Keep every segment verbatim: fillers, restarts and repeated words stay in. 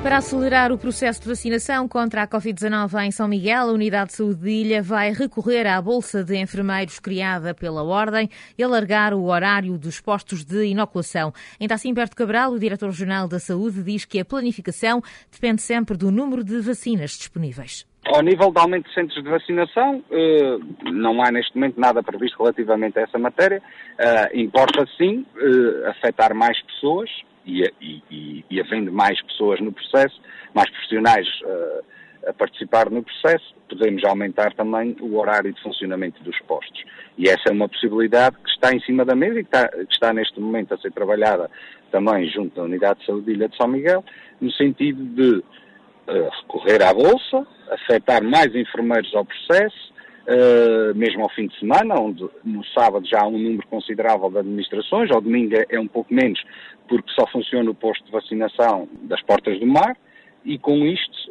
Para acelerar o processo de vacinação contra a covid dezanove em São Miguel, a Unidade de Saúde de Ilha vai recorrer à Bolsa de Enfermeiros criada pela Ordem e alargar o horário dos postos de inoculação. Ainda assim, Berto Cabral, o Diretor Regional da Saúde, diz que a planificação depende sempre do número de vacinas disponíveis. Ao nível de aumento de centros de vacinação, não há neste momento nada previsto relativamente a essa matéria. Importa sim afetar mais pessoas e, e, e, e havendo mais pessoas no processo, mais profissionais a participar no processo, podemos aumentar também o horário de funcionamento dos postos. E essa é uma possibilidade que está em cima da mesa e que está, que está neste momento a ser trabalhada também junto da Unidade de Saúde de Ilha de São Miguel, no sentido de Uh, recorrer à Bolsa, afetar mais enfermeiros ao processo, uh, mesmo ao fim de semana, onde no sábado já há um número considerável de administrações, ao domingo é um pouco menos, porque só funciona o posto de vacinação das Portas do Mar, e com isto,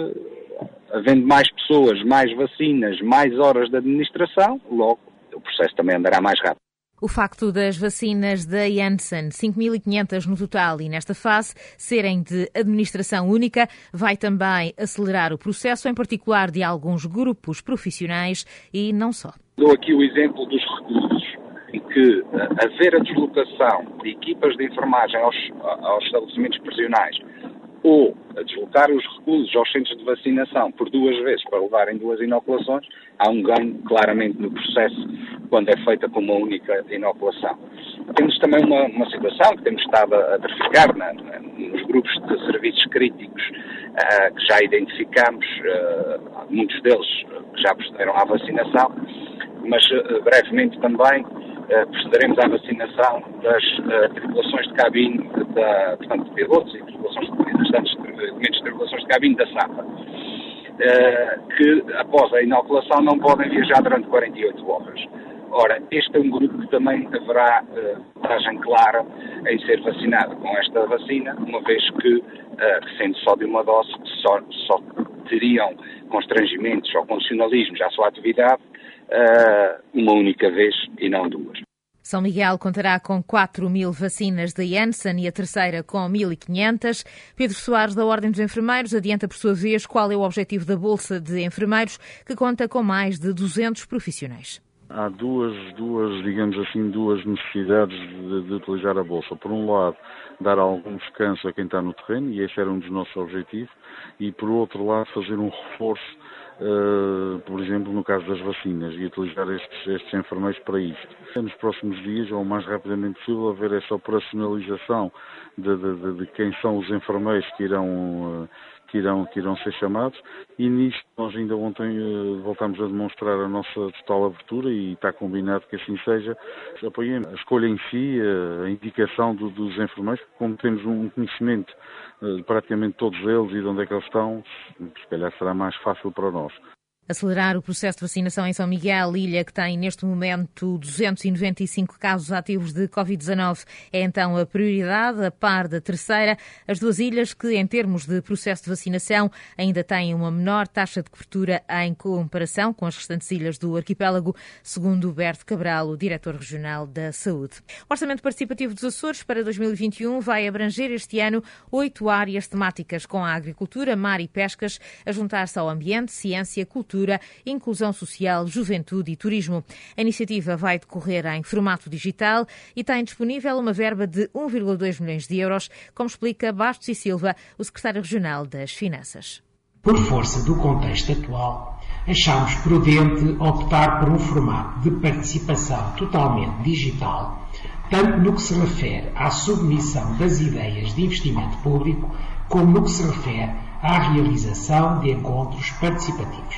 uh, havendo mais pessoas, mais vacinas, mais horas de administração, logo o processo também andará mais rápido. O facto das vacinas da Janssen, cinco mil e quinhentas no total e nesta fase, serem de administração única, vai também acelerar o processo, em particular de alguns grupos profissionais e não só. Dou aqui o exemplo dos reclusos, em que haver a deslocação de equipas de enfermagem aos, aos estabelecimentos prisionais ou a deslocar os reclusos aos centros de vacinação por duas vezes para levarem duas inoculações, há um ganho claramente no processo quando é feita com uma única inoculação. Temos também uma, uma situação que temos estado a verificar na, na, nos grupos de serviços críticos uh, que já identificamos, uh, muitos deles que já procederam à vacinação, mas uh, brevemente também uh, procederemos à vacinação das uh, tripulações de cabine, da, portanto, de pilotos e tripulações de, restantes elementos de tripulações de cabine da SAPA, uh, que após a inoculação não podem viajar durante quarenta e oito horas. Ora, este é um grupo que também haverá vantagem uh, clara em ser vacinado com esta vacina, uma vez que, uh, sendo só de uma dose, só, só teriam constrangimentos ou condicionalismos à sua atividade uh, uma única vez e não duas. São Miguel contará com quatro mil vacinas da Janssen e a terceira com mil e quinhentas. Pedro Soares, da Ordem dos Enfermeiros, adianta por sua vez qual é o objetivo da Bolsa de Enfermeiros, que conta com mais de duzentos profissionais. Há duas, duas, digamos assim, duas necessidades de, de utilizar a Bolsa. Por um lado, dar algum descanso a quem está no terreno, e esse era um dos nossos objetivos, e por outro lado, fazer um reforço, uh, por exemplo, no caso das vacinas, e utilizar estes, estes enfermeiros para isto. Nos próximos dias, ou o mais rapidamente possível, haver essa operacionalização de, de, de, de quem são os enfermeiros que irão... Uh, Que irão, que irão ser chamados, e nisto nós ainda ontem uh, voltámos a demonstrar a nossa total abertura e está combinado que assim seja. Apoiemos a escolha em si, a indicação do, dos enfermeiros, como temos um conhecimento uh, de praticamente todos eles e de onde é que eles estão, se calhar será mais fácil para nós. Acelerar o processo de vacinação em São Miguel, ilha que tem neste momento duzentos e noventa e cinco casos ativos de covid dezanove, é então a prioridade, a par da terceira. As duas ilhas que, em termos de processo de vacinação, ainda têm uma menor taxa de cobertura em comparação com as restantes ilhas do arquipélago, segundo Berto Cabral, o Diretor Regional da Saúde. O Orçamento Participativo dos Açores para dois mil e vinte e um vai abranger este ano oito áreas temáticas, com a agricultura, mar e pescas a juntar-se ao ambiente, ciência, cultura, inclusão social, juventude e turismo. A iniciativa vai decorrer em formato digital e tem disponível uma verba de um vírgula dois milhões de euros, como explica Bastos e Silva, o Secretário Regional das Finanças. Por força do contexto atual, achamos prudente optar por um formato de participação totalmente digital, tanto no que se refere à submissão das ideias de investimento público, como no que se refere à realização de encontros participativos.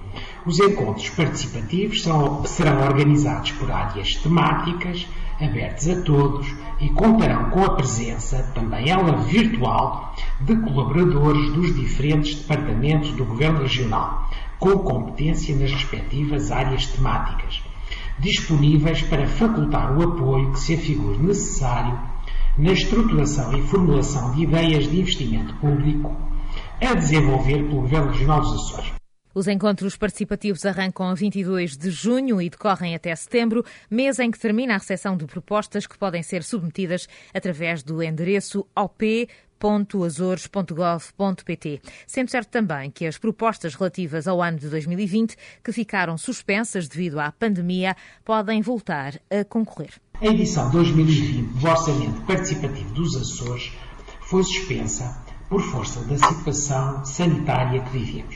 Os encontros participativos são, serão organizados por áreas temáticas, abertos a todos, e contarão com a presença, também ela virtual, de colaboradores dos diferentes departamentos do Governo Regional, com competência nas respectivas áreas temáticas, disponíveis para facultar o apoio que se afigure necessário na estruturação e formulação de ideias de investimento público a desenvolver pelo Governo Regional dos Açores. Os encontros participativos arrancam a vinte e dois de junho e decorrem até setembro, mês em que termina a recepção de propostas que podem ser submetidas através do endereço O P ponto azores ponto gov ponto pt. Sendo certo também que as propostas relativas ao ano de dois mil e vinte, que ficaram suspensas devido à pandemia, podem voltar a concorrer. A edição dois mil e vinte do Orçamento Participativo dos Açores foi suspensa por força da situação sanitária que vivemos.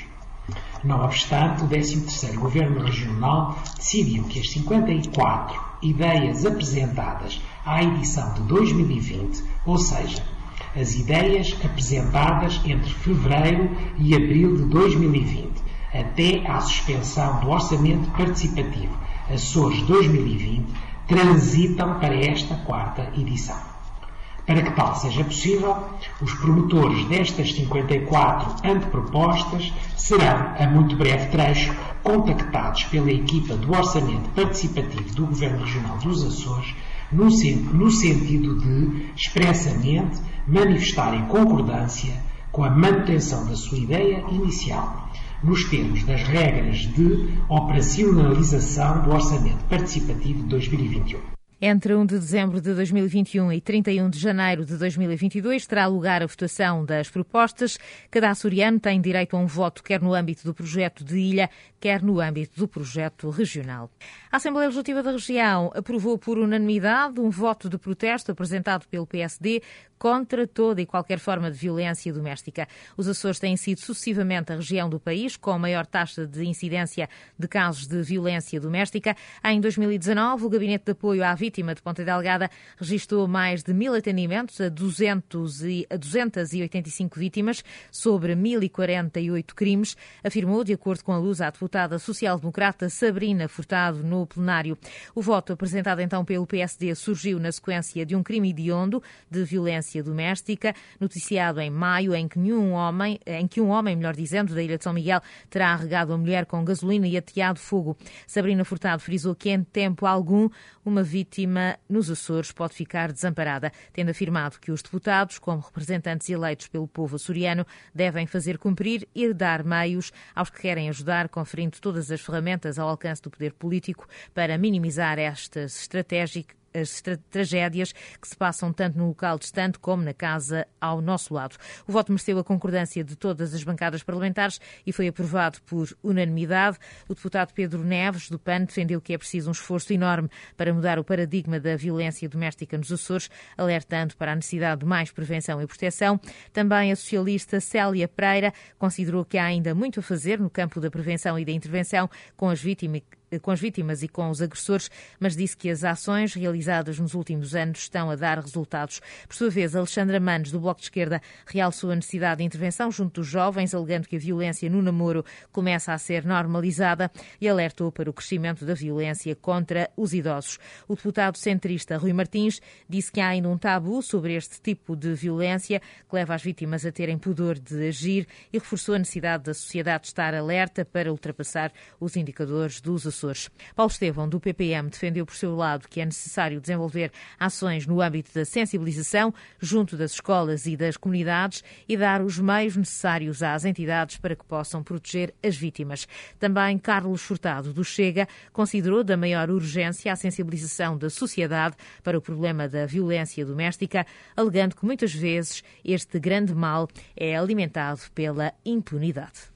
Não obstante, o décimo terceiro Governo Regional decidiu que as cinquenta e quatro ideias apresentadas à edição de dois mil e vinte, ou seja, as ideias apresentadas entre fevereiro e abril de dois mil e vinte, até à suspensão do Orçamento Participativo Açores dois mil e vinte, transitam para esta quarta edição. Para que tal seja possível, os promotores destas cinquenta e quatro antepropostas serão, a muito breve trecho, contactados pela equipa do Orçamento Participativo do Governo Regional dos Açores, no, no sentido de, expressamente, manifestarem concordância com a manutenção da sua ideia inicial, nos termos das regras de operacionalização do Orçamento Participativo de dois mil e vinte e um. Entre um de dezembro de dois mil e vinte e um e trinta e um de janeiro de dois mil e vinte e dois terá lugar a votação das propostas. Cada açoriano tem direito a um voto quer no âmbito do projeto de ilha, quer no âmbito do projeto regional. A Assembleia Legislativa da Região aprovou por unanimidade um voto de protesto apresentado pelo P S D contra toda e qualquer forma de violência doméstica. Os Açores têm sido sucessivamente a região do país com a maior taxa de incidência de casos de violência doméstica. Em dois mil e dezanove, o Gabinete de Apoio à Vítima de Ponta Delgada registrou mais de mil atendimentos a, duzentos e, a duzentas e oitenta e cinco vítimas sobre mil e quarenta e oito crimes, afirmou, de acordo com a Luz, a deputada social-democrata Sabrina Furtado no plenário. O voto apresentado então pelo P S D surgiu na sequência de um crime hediondo de violência doméstica, noticiado em maio, em que, nenhum homem, em que um homem, melhor dizendo, da Ilha de São Miguel, terá arregado a mulher com gasolina e ateado fogo. Sabrina Furtado frisou que, em tempo algum, uma vítima nos Açores pode ficar desamparada, tendo afirmado que os deputados, como representantes eleitos pelo povo açoriano, devem fazer cumprir e dar meios aos que querem ajudar, conferindo todas as ferramentas ao alcance do poder político para minimizar estas estratégicas as tragédias que se passam tanto no local distante como na casa ao nosso lado. O voto mereceu a concordância de todas as bancadas parlamentares e foi aprovado por unanimidade. O deputado Pedro Neves, do P A N, defendeu que é preciso um esforço enorme para mudar o paradigma da violência doméstica nos Açores, alertando para a necessidade de mais prevenção e proteção. Também a socialista Célia Pereira considerou que há ainda muito a fazer no campo da prevenção e da intervenção com as vítimas com as vítimas e com os agressores, mas disse que as ações realizadas nos últimos anos estão a dar resultados. Por sua vez, Alexandra Manes, do Bloco de Esquerda, realçou a necessidade de intervenção junto dos jovens, alegando que a violência no namoro começa a ser normalizada e alertou para o crescimento da violência contra os idosos. O deputado centrista Rui Martins disse que há ainda um tabu sobre este tipo de violência que leva as vítimas a terem pudor de agir e reforçou a necessidade da sociedade estar alerta para ultrapassar os indicadores dos Açores. Paulo Estevão, do P P M, defendeu por seu lado que é necessário desenvolver ações no âmbito da sensibilização junto das escolas e das comunidades e dar os meios necessários às entidades para que possam proteger as vítimas. Também Carlos Furtado, do Chega, considerou da maior urgência a sensibilização da sociedade para o problema da violência doméstica, alegando que muitas vezes este grande mal é alimentado pela impunidade.